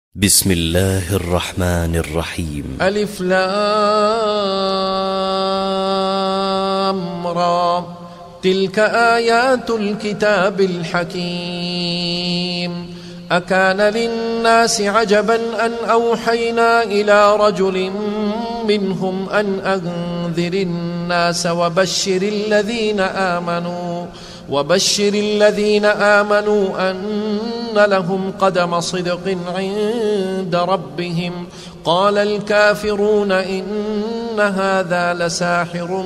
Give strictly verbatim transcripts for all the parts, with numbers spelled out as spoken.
بسم الله الرحمن الرحيم. ألف لام را. تلك آيات الكتاب الحكيم. أكان للناس عجبا أن أوحينا إلى رجل منهم أن أنذر الناس وبشر الذين آمنوا وبشر الذين آمنوا أن لهم قدم صدق عند ربهم. قال الكافرون إن هذا لساحر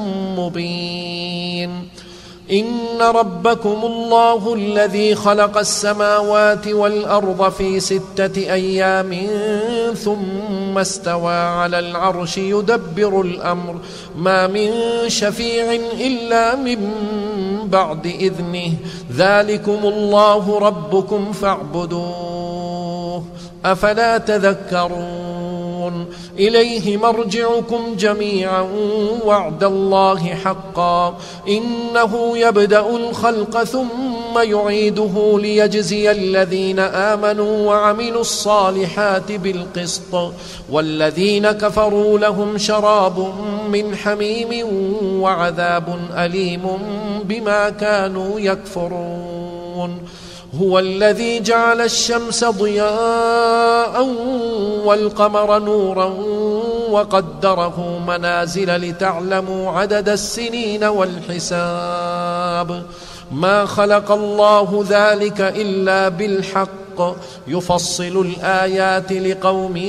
مبين. إن ربكم الله الذي خلق السماوات والأرض في ستة أيام ثم استوى على العرش يدبر الأمر ما من شفيع إلا من بعد إذنه ذلكم الله ربكم فاعبدوه أفلا تذكرون. إليه مرجعكم جميعا وعد الله حقا إنه يبدأ الخلق ثم يعيده ليجزي الذين آمنوا وعملوا الصالحات بالقسط والذين كفروا لهم شراب من حميم وعذاب أليم بما كانوا يكفرون. هو الذي جعل الشمس ضياء والقمر نورا وقدره منازل لتعلموا عدد السنين والحساب. ما خلق الله ذلك إلا بالحق يفصل الآيات لقوم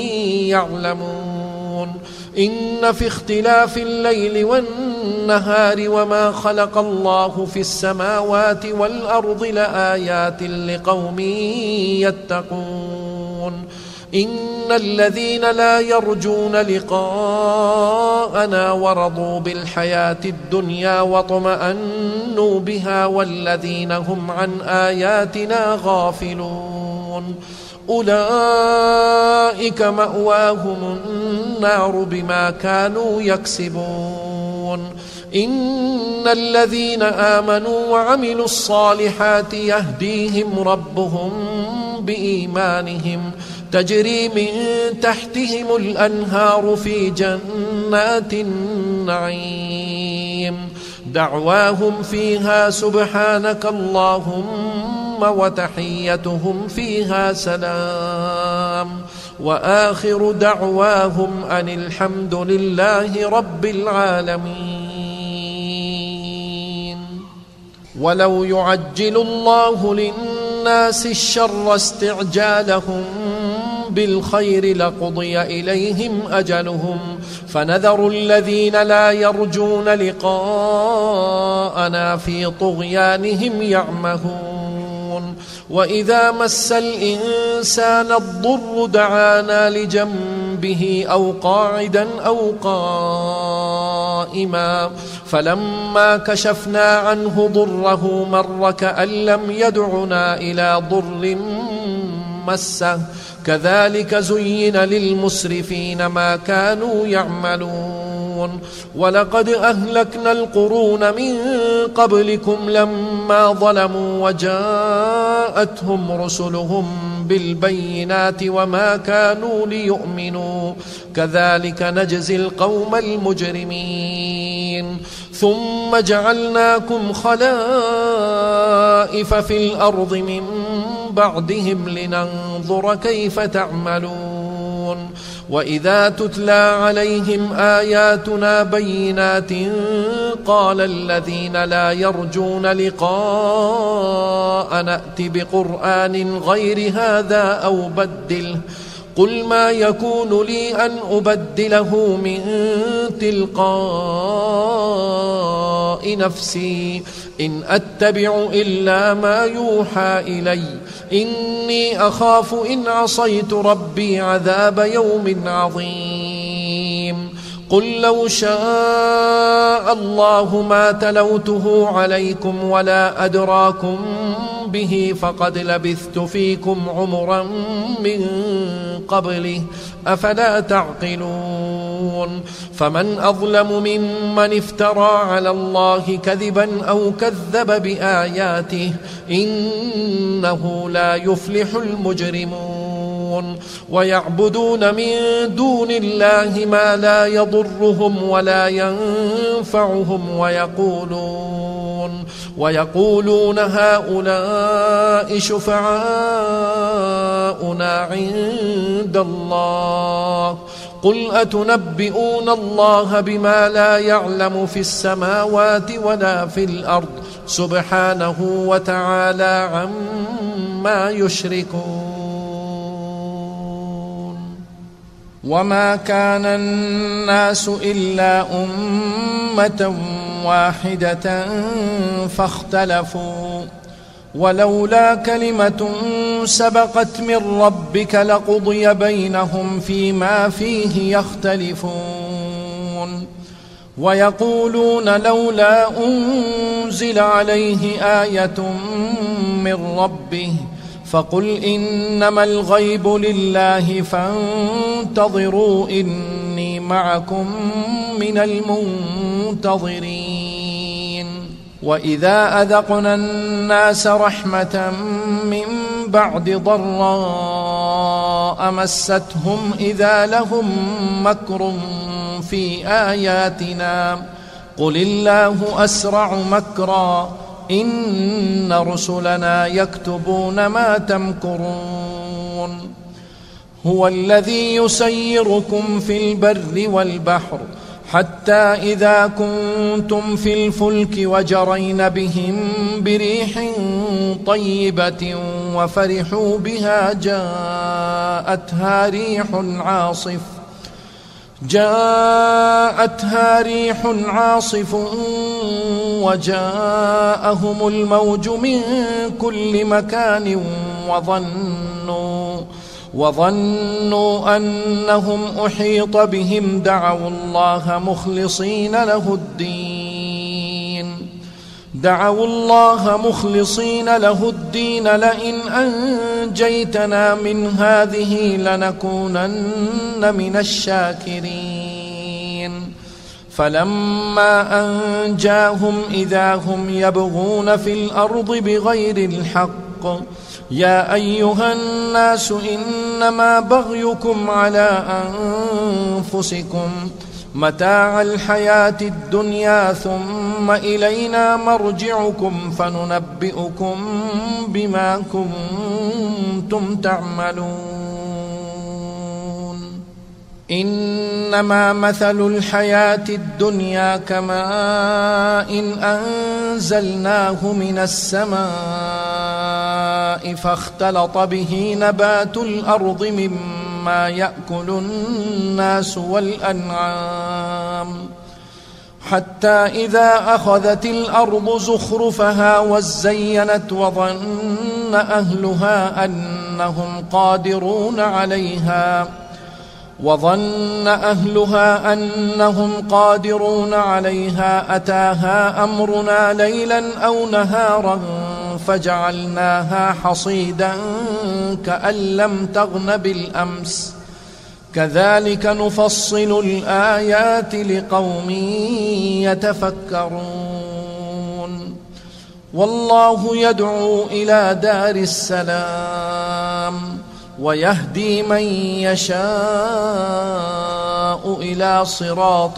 يعلمون. إن في اختلاف الليل والنهار وما خلق الله في السماوات والأرض لآيات لقوم يتقون. إن الذين لا يرجون لقاءنا ورضوا بالحياة الدنيا واطمأنوا بها والذين هم عن آياتنا غافلون أولئك مأواهم النار بما كانوا يكسبون. إن الذين آمنوا وعملوا الصالحات يهديهم ربهم بإيمانهم تجري من تحتهم الأنهار في جنات النعيم دعواهم فيها سبحانك اللهم وتحيتهم فيها سلام وآخر دعواهم أن الحمد لله رب العالمين. ولو يعجل الله للناس الشر استعجالهم بالخير لقضي إليهم أجلهم فنذر الذين لا يرجون لقاءنا في طغيانهم يعمهون. وإذا مس الإنسان الضر دعانا لجنبه أو قاعدا أو قائما فلما كشفنا عنه ضره مر كأن لم يدعنا إلى ضر مسه كذلك زين للمسرفين ما كانوا يعملون. ولقد أهلكنا القرون من قبلكم لما ظلموا وجاءتهم رسلهم بالبينات وما كانوا ليؤمنوا كذلك نجزي القوم المجرمين. ثم جعلناكم خلائف في الأرض من بعدهم لننظر كيف تعملون. وإذا تتلى عليهم آياتنا بينات قال الذين لا يرجون لقاء نأت بقرآن غير هذا أو بدله قل ما يكون لي أن أبدله من تلقاء نفسي إن أتبع إلا ما يوحى إلي إني أخاف إن عصيت ربي عذاب يوم عظيم. قل لو شاء الله ما تلوته عليكم ولا أدراكم به فقد لبثت فيكم عمرا من قبله أفلا تعقلون. فمن أظلم ممن افترى على الله كذبا أو كذب بآياته إنه لا يفلح المجرمون. ويعبدون من دون الله ما لا يضرهم ولا ينفعهم ويقولون ويقولون هؤلاء شفعاؤنا عند الله قل أتنبئون الله بما لا يعلم في السماوات ولا في الأرض سبحانه وتعالى عما يشركون. وما كان الناس إلا أمة واحدة فاختلفوا ولولا كلمة سبقت من ربك لقضي بينهم فيما فيه يختلفون. ويقولون لولا أنزل عليه آية من ربه فقل إنما الغيب لله فانتظروا إني معكم من المنتظرين. وإذا أذقنا الناس رحمة من بعد ضراء مستهم إذا لهم مكر في آياتنا قل الله أسرع مكرا إن رسلنا يكتبون ما تمكرون. هو الذي يسيركم في البر والبحر حتى إذا كنتم في الفلك وجرين بهم بريح طيبة وفرحوا بها جاءتها ريح عاصف جاءتها ريح عاصف وجاءهم الموج من كل مكان وظنوا وظنوا أنهم أحيط بهم دعوا الله مخلصين له الدين دعوا الله مخلصين له الدين لئن أنجيتنا من هذه لنكونن من الشاكرين. فلما أنجاهم إذا هم يبغون في الأرض بغير الحق يا أيها الناس إنما بغيكم على أنفسكم متاع الحياة الدنيا ثم إلينا مرجعكم فننبئكم بما كنتم تعملون. إنما مثل الحياة الدنيا كماء إن أنزلناه من السماء فاختلط به نبات الأرض مما يأكل الناس والأنعام حتى إذا أخذت الأرض زخرفها وزينت وظن أهلها أنهم قادرون عليها وظن أهلها أنهم قادرون عليها أتاها أمرنا ليلا أو نهارا فجعلناها حصيدا كأن لم تغن بالأمس كذلك نفصل الآيات لقوم يتفكرون. والله يدعو إلى دار السلام ويهدي من يشاء إلى صراط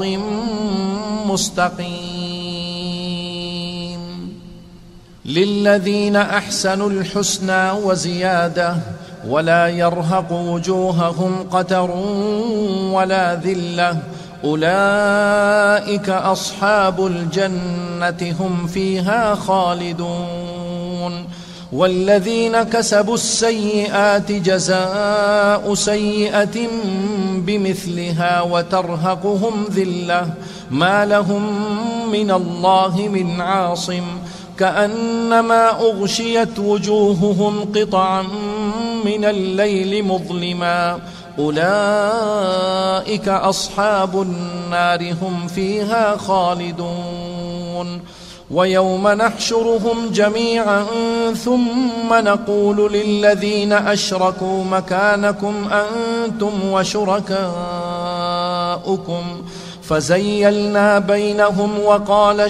مستقيم. للذين أحسنوا الحسنى وزيادة ولا يرهق وجوههم قتر ولا ذلة أولئك أصحاب الجنة هم فيها خالدون. والذين كسبوا السيئات جزاء سيئة بمثلها وترهقهم ذلة ما لهم من الله من عاصم كأنما أغشيت وجوههم قطعا من الليل مظلما أولئك أصحاب النار هم فيها خالدون. ويوم نحشرهم جميعا ثم نقول للذين أشركوا مكانكم أنتم وشركاؤكم فزيلنا بينهم وقال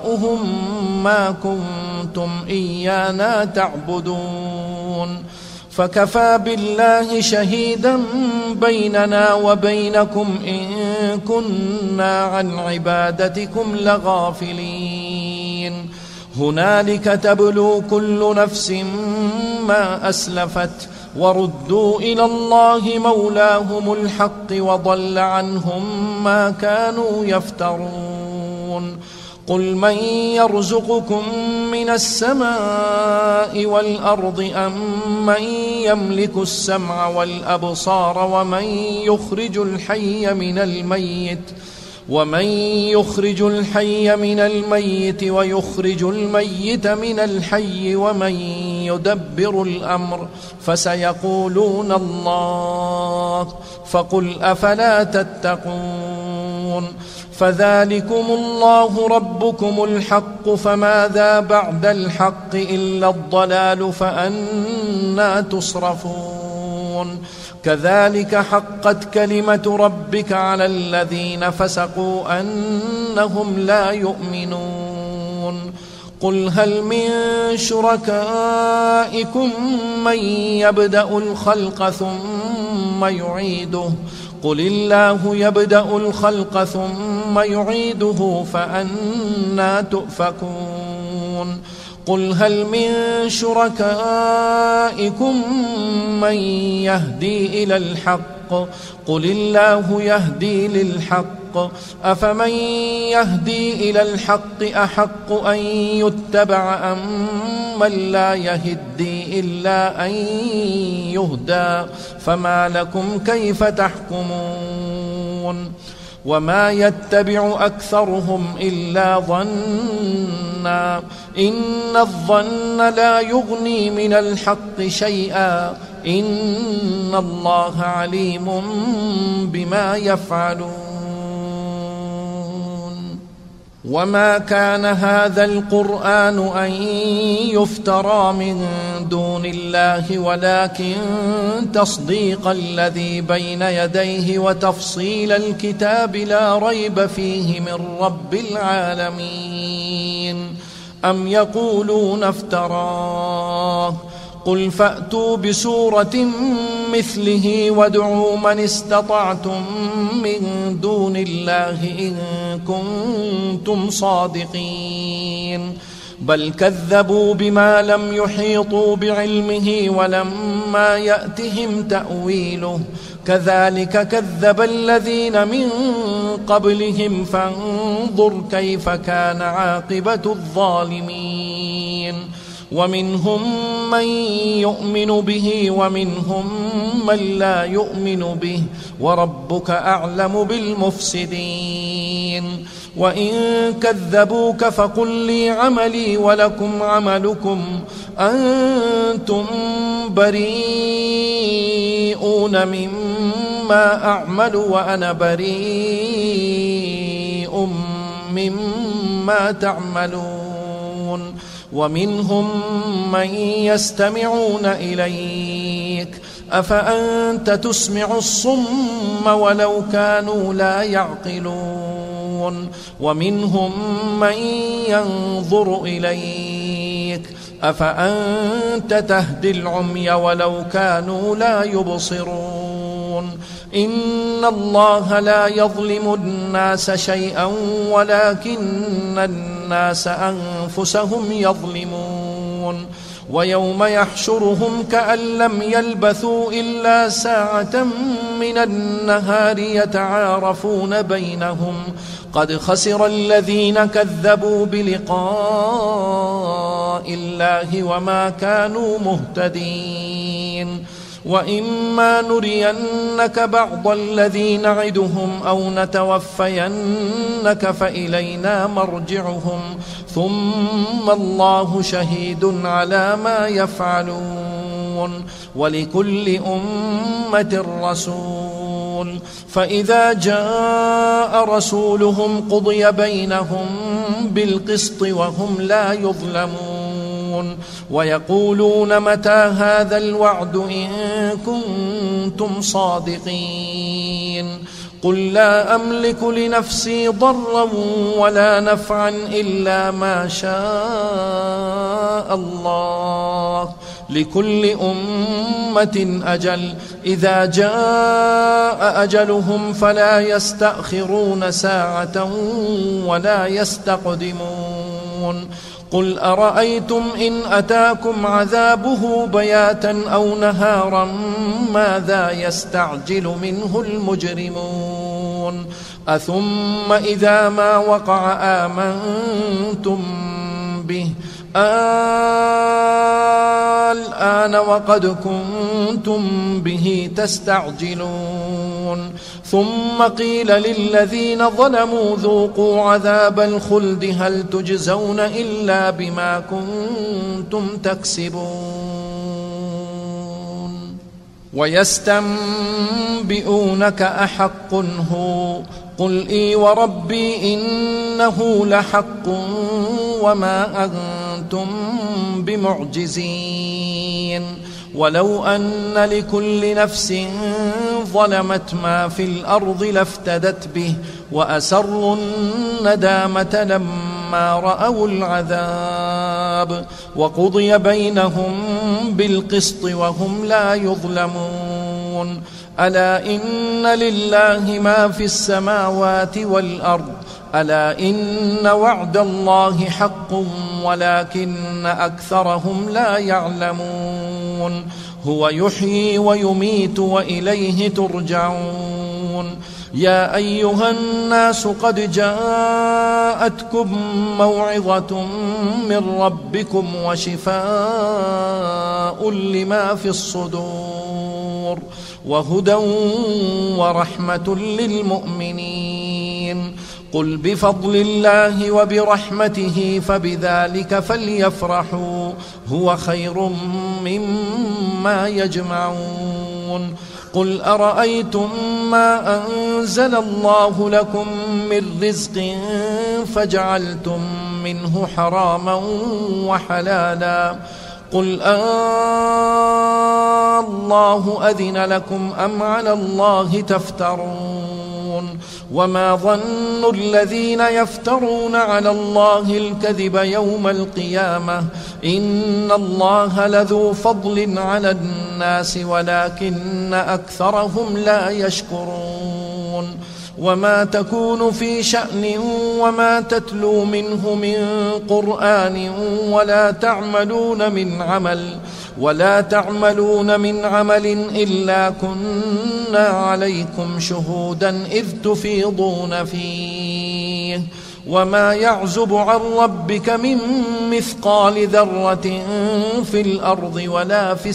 شركاؤهم ما كنتم إيانا تعبدون فكفى بالله شهيدا بيننا وبينكم إن كنا عن عبادتكم لغافلين هنالك تبلو كل نفس ما أسلفت وردوا إلى الله مولاهم الحق وضل عنهم ما كانوا يفترون قل من يرزقكم من السماء والأرض أم من يملك السمع والأبصار ومن يخرج الحي من الميت ومن يخرج الحي من الميت ويخرج الميت من الحي ومن يدبر الأمر فسيقولون الله فقل أفلا تتقون فذلكم الله ربكم الحق فماذا بعد الحق إلا الضلال فأنى تصرفون كذلك حقت كلمة ربك على الذين فسقوا أنهم لا يؤمنون قل هل من شركائكم من يبدأ الخلق ثم يعيده قل الله يبدأ الخلق ثم يعيده فأنى تؤفكون قل هل من شركائكم من يهدي إلى الحق قل الله يهدي للحق أفمن يهدي إلى الحق أحق أن يتبع أم من لا يهدي إلا أن يهدى فما لكم كيف تحكمون وما يتبع أكثرهم إلا ظنا إن الظن لا يغني من الحق شيئا إن الله عليم بما يفعلون وما كان هذا القرآن أن يفترى من دون الله ولكن تصديق الذي بين يديه وتفصيل الكتاب لا ريب فيه من رب العالمين أم يقولون افتراه قل فأتوا بسورة مثله وادعوا من استطعتم من دون الله إن كنتم صادقين بل كذبوا بما لم يحيطوا بعلمه ولما يأتهم تأويله كذلك كذب الذين من قبلهم فانظر كيف كان عاقبة الظالمين ومنهم من يؤمن به ومنهم من لا يؤمن به وربك أعلم بالمفسدين وإن كذبوك فقل لي عملي ولكم عملكم أنتم بريئون مما أعمل وأنا بريء مما تعملون ومنهم من يستمعون إليك أفأنت تسمع الصم ولو كانوا لا يعقلون ومنهم من ينظر إليك أفأنت تهدي العمي ولو كانوا لا يبصرون إن الله لا يظلم الناس شيئا ولكن الناس أنفسهم يظلمون ويوم يحشرهم كأن لم يلبثوا إلا ساعة من النهار يتعارفون بينهم قد خسر الذين كذبوا بلقاء الله وما كانوا مهتدين وإما نرينك بعض الذي نعدهم أو نتوفينك فإلينا مرجعهم ثم الله شهيد على ما يفعلون ولكل أمة رسول فإذا جاء رسولهم قضي بينهم بالقسط وهم لا يظلمون ويقولون متى هذا الوعد إن كنتم صادقين قل لا أملك لنفسي ضرا ولا نفعا إلا ما شاء الله لكل أمة أجل إذا جاء أجلهم فلا يستأخرون ساعة ولا يستقدمون قل أرأيتم إن أتاكم عذابه بياتا أو نهارا ماذا يستعجل منه المجرمون أثم إذا ما وقع آمنتم به الآن وقد كنتم به تستعجلون ثم قيل للذين ظلموا ذوقوا عذاب الخلد هل تجزون إلا بما كنتم تكسبون ويستنبئونك أحق هو قل إي وربي إنه لحق وما أنتم بمعجزين ولو أن لكل نفس ظلمت ما في الأرض لافتدت به وأسروا الندامة لما رأوا العذاب وقضي بينهم بالقسط وهم لا يظلمون ألا إن لله ما في السماوات والأرض ألا إن وعد الله حق ولكن أكثرهم لا يعلمون هو يحيي ويميت وإليه ترجعون يا أيها الناس قد جاءتكم موعظة من ربكم وشفاء لما في الصدور وهدى ورحمة للمؤمنين قل بفضل الله وبرحمته فبذلك فليفرحوا هو خير مما يجمعون قل أرأيتم ما أنزل الله لكم من رزق فجعلتم منه حراما وحلالا قل آه الله أذن لكم أم على الله تفترون وما ظن الذين يفترون على الله الكذب يوم القيامة إن الله لذو فضل على الناس ولكن أكثرهم لا يشكرون وما تكون في شأن وما تتلو منه من قرآن ولا تعملون من عمل ولا تعملون من عمل إلا كنا عليكم شهودا إذ تفيضون فيه وما يعزب عن ربك من مثقال ذرة في الأرض ولا في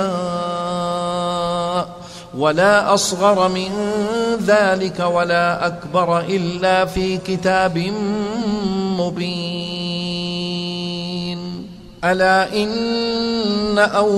السماء ولا أصغر من ذلك ولا أكبر إلا في كتاب مبين ألا إن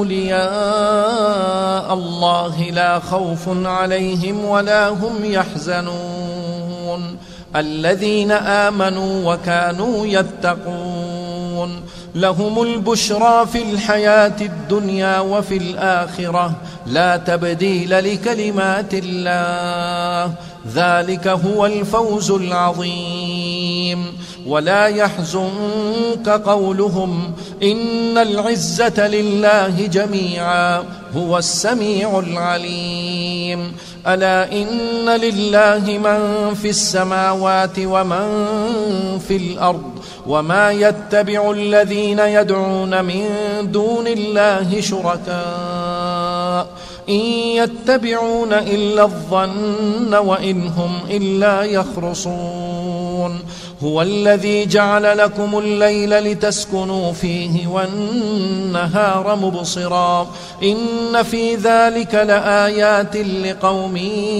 أولياء الله لا خوف عليهم ولا هم يحزنون الذين آمنوا وكانوا يتقون لهم البشرى في الحياة الدنيا وفي الآخرة لا تبديل لكلمات الله ذلك هو الفوز العظيم ولا يحزنك قولهم إن العزة لله جميعا هو السميع العليم ألا إن لله من في السماوات ومن في الأرض وما يتبع الذين يدعون من دون الله شركاء إن يتبعون إلا الظن وإن هم إلا يخرصون هو الذي جعل لكم الليل لتسكنوا فيه والنهار مبصرا إن في ذلك لآيات لقوم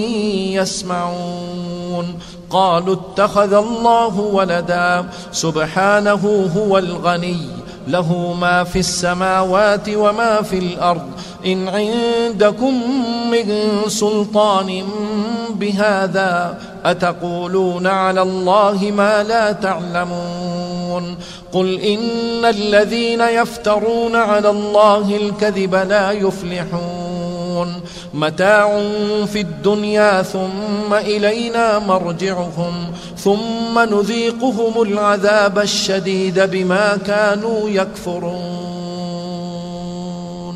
يسمعون قالوا اتخذ الله ولدا سبحانه هو الغني له ما في السماوات وما في الأرض إن عندكم من سلطان بهذا أتقولون على الله ما لا تعلمون قل إن الذين يفترون على الله الكذب لا يفلحون متاع في الدنيا ثم إلينا مرجعهم ثم نذيقهم العذاب الشديد بما كانوا يكفرون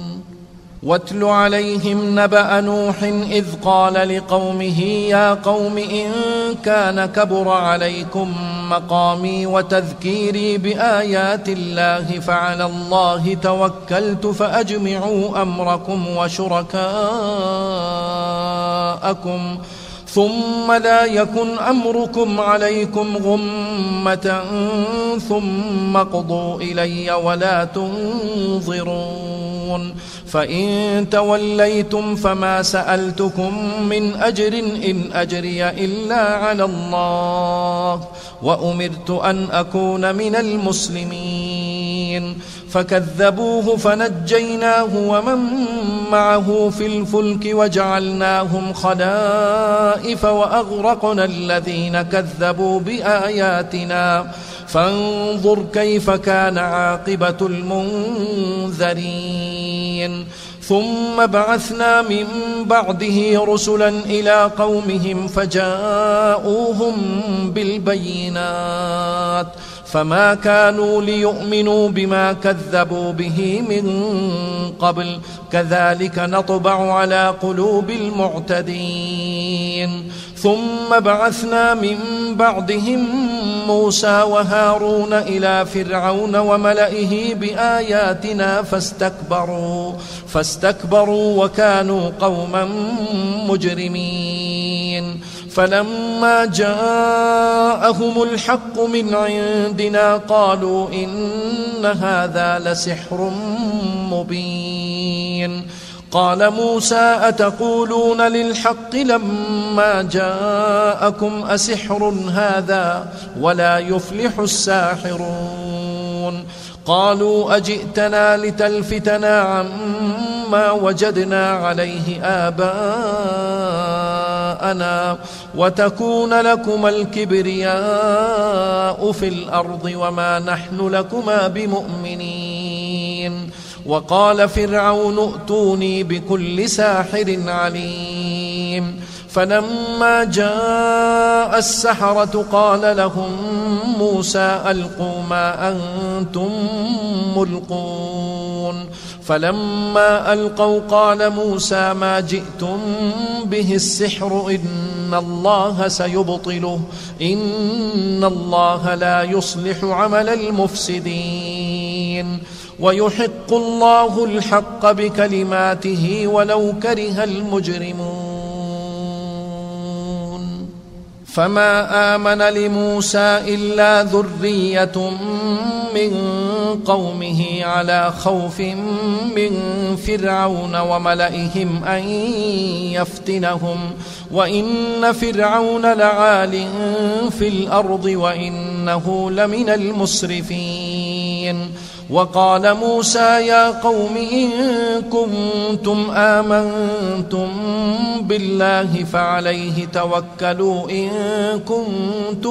واتل عليهم نبأ نوح إذ قال لقومه يا قوم إن كان كبر عليكم مقامي وتذكيري بآيات الله فعلى الله توكلت فأجمعوا أمركم وشركاءكم ثم لا يكن أمركم عليكم غمة ثم اقضوا إلي ولا تنظرون فإن توليتم فما سألتكم من أجر إن أجري إلا على الله وأمرت أن أكون من المسلمين فكذبوه فنجيناه ومن معه في الفلك وجعلناهم خلائف وأغرقنا الذين كذبوا بآياتنا فانظر كيف كان عاقبة المنذرين ثم بعثنا من بعده رسلا إلى قومهم فجاءوهم بالبينات فما كانوا ليؤمنوا بما كذبوا به من قبل كذلك نطبع على قلوب المعتدين ثم بعثنا من بعدهم موسى وهارون إلى فرعون وملئه بآياتنا فاستكبروا فاستكبروا وكانوا قوما مجرمين فلما جاءهم الحق من عندنا قالوا إن هذا لسحر مبين قال موسى أتقولون للحق لما جاءكم أسحر هذا ولا يفلح الساحرون قالوا أجئتنا لتلفتنا عما وجدنا عليه آباءنا وتكون لكما الكبرياء في الأرض وما نحن لكما بمؤمنين وقال فرعون ائتوني بكل ساحر عليم فلما جاء السحرة قال لهم موسى ألقوا ما أنتم ملقون فلما ألقوا قال موسى ما جئتم به السحر إن الله سيبطله إن الله لا يصلح عمل المفسدين ويحق الله الحق بكلماته ولو كره المجرمون فما آمن لموسى إلا ذرية من قومه على خوف من فرعون وملئهم أن يفتنهم وإن فرعون لعال في الأرض وإنه لمن المسرفين وقال موسى يا قوم إن كنتم آمنتم بالله فعليه توكلوا إن كنتم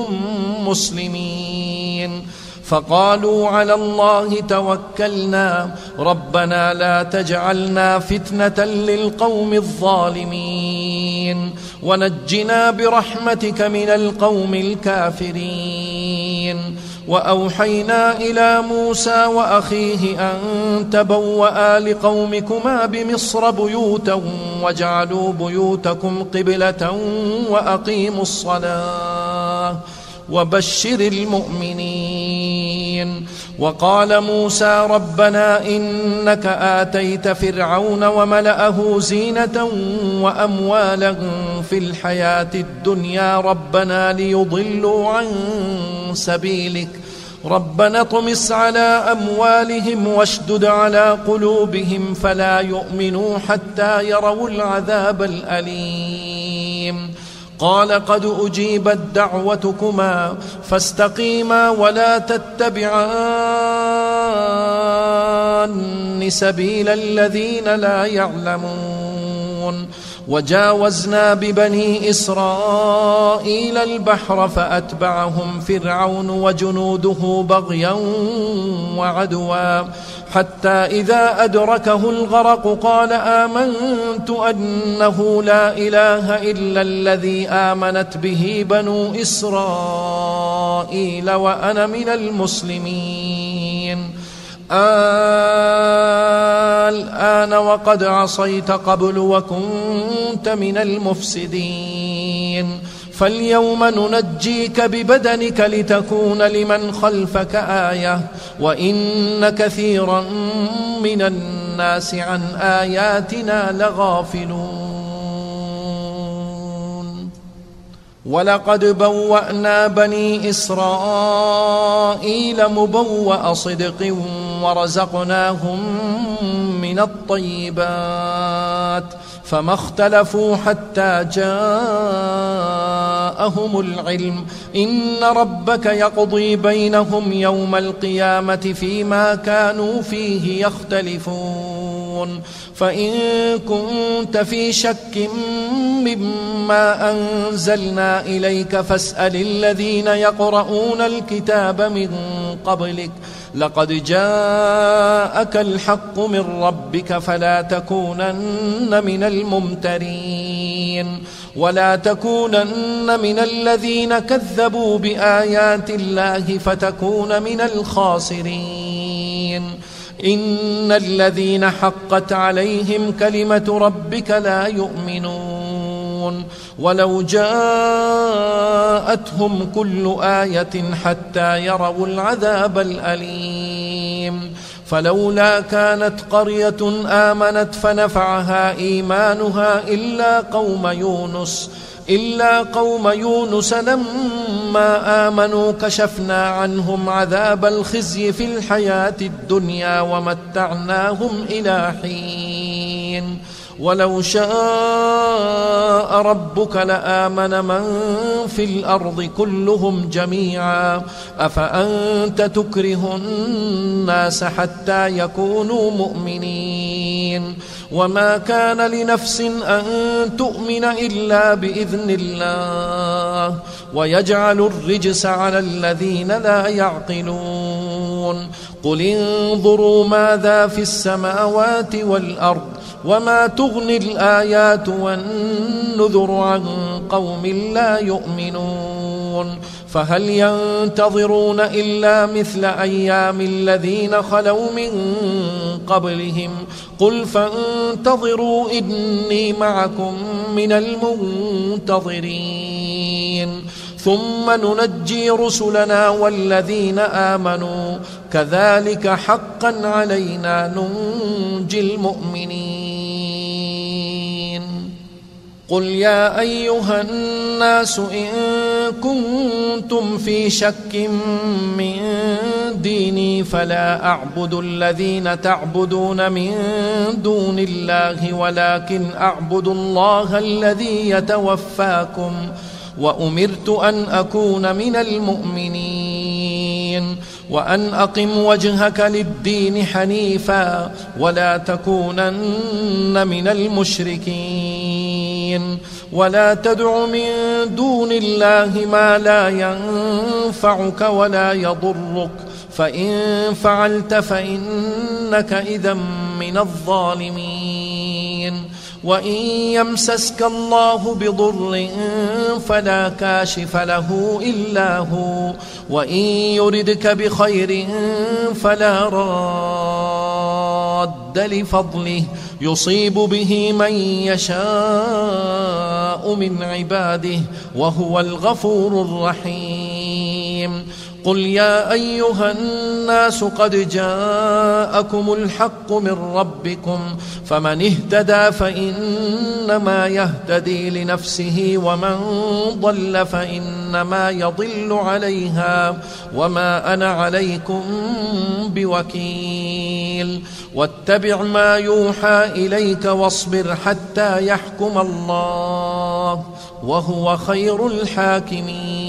مسلمين فقالوا على الله توكلنا ربنا لا تجعلنا فتنة للقوم الظالمين ونجنا برحمتك من القوم الكافرين وأوحينا إلى موسى وأخيه أن تبوأ لقومكما بمصر بيوتا واجعلوا بيوتكم قبلة وأقيموا الصلاة وبشر المؤمنين وقال موسى ربنا إنك آتيت فرعون وملأه زينة وأموالا في الحياة الدنيا ربنا ليضلوا عن سبيلك ربنا اطمس على أموالهم واشدد على قلوبهم فلا يؤمنوا حتى يروا العذاب الأليم قال قد أجيبت دعوتكما فاستقيما ولا تتبعان سبيل الذين لا يعلمون وجاوزنا ببني إسرائيل البحر فأتبعهم فرعون وجنوده بغيا وعدوا حتى إذا أدركه الغرق قال آمنت أنه لا إله إلا الذي آمنت به بنو إسرائيل وأنا من المسلمين الآن وقد عصيت قبل وكنت من المفسدين فاليوم ننجيك ببدنك لتكون لمن خلفك آية وإن كثيرا من الناس عن آياتنا لغافلون ولقد بوأنا بني إسرائيل مبوأ صدق ورزقناهم من الطيبات فما اختلفوا حتى جاءهم العلم إن ربك يقضي بينهم يوم القيامة فيما كانوا فيه يختلفون فإن كنت في شك مما أنزلنا إليك فاسأل الذين يقرؤون الكتاب من قبلك لقد جاءك الحق من ربك فلا تكونن من الممترين ولا تكونن من الذين كذبوا بآيات الله فتكون من الخاسرين إن الذين حقت عليهم كلمة ربك لا يؤمنون ولو جاءتهم كل آية حتى يروا العذاب الأليم فلولا كانت قرية آمنت فنفعها إيمانها إلا قوم يونس إلا قوم يونس لما آمنوا كشفنا عنهم عذاب الخزي في الحياة الدنيا ومتعناهم إلى حين ولو شاء ربك لآمن من في الأرض كلهم جميعا أفأنت تكره الناس حتى يكونوا مؤمنين وما كان لنفس أن تؤمن إلا بإذن الله ويجعل الرجس على الذين لا يعقلون قل انظروا ماذا في السماوات والأرض وما تغني الآيات والنذر عن قوم لا يؤمنون فهل ينتظرون إلا مثل أيام الذين خلوا من قبلهم قل فانتظروا إني معكم من المنتظرين ثم ننجي رسلنا والذين آمنوا كذلك حقا علينا ننجي المؤمنين قل يا أيها الناس إن كنتم في شك من ديني فلا أعبد الذين تعبدون من دون الله ولكن أعبد الله الذي يتوفاكم وأمرت أن أكون من المؤمنين وأن أقم وجهك للدين حنيفا ولا تكونن من المشركين ولا تدع من دون الله ما لا ينفعك ولا يضرك فإن فعلت فإنك إذا من الظالمين وإن يمسسك الله بضر فلا كاشف له إلا هو وإن يردك بخير فلا راد لفضله يصيب به من يشاء من عباده وهو الغفور الرحيم قل يا أيها الناس قد جاءكم الحق من ربكم فمن اهتدى فإنما يهتدي لنفسه ومن ضل فإنما يضل عليها وما أنا عليكم بوكيل واتبع ما يوحى إليك واصبر حتى يحكم الله وهو خير الحاكمين